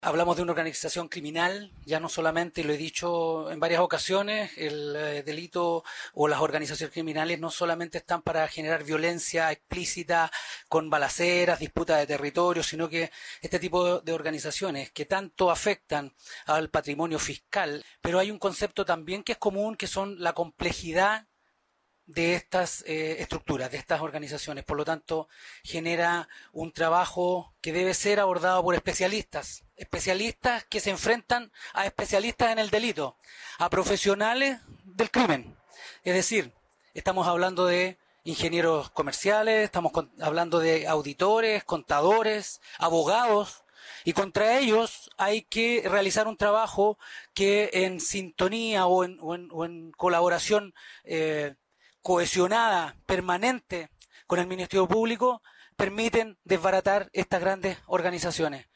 Hablamos de una organización criminal, ya no solamente, lo he dicho en varias ocasiones, el delito o las organizaciones criminales no solamente están para generar violencia explícita con balaceras, disputas de territorio, sino que este tipo de organizaciones que tanto afectan al patrimonio fiscal, pero hay un concepto también que es común, que son la complejidad de estas estructuras, de estas organizaciones. Por lo tanto, genera un trabajo que debe ser abordado por especialistas, especialistas que se enfrentan a especialistas en el delito, a profesionales del crimen. Es decir, estamos hablando de ingenieros comerciales, estamos hablando de auditores, contadores, abogados, y contra ellos hay que realizar un trabajo que en sintonía o en colaboración cohesionada, permanente con el Ministerio Público, permiten desbaratar estas grandes organizaciones.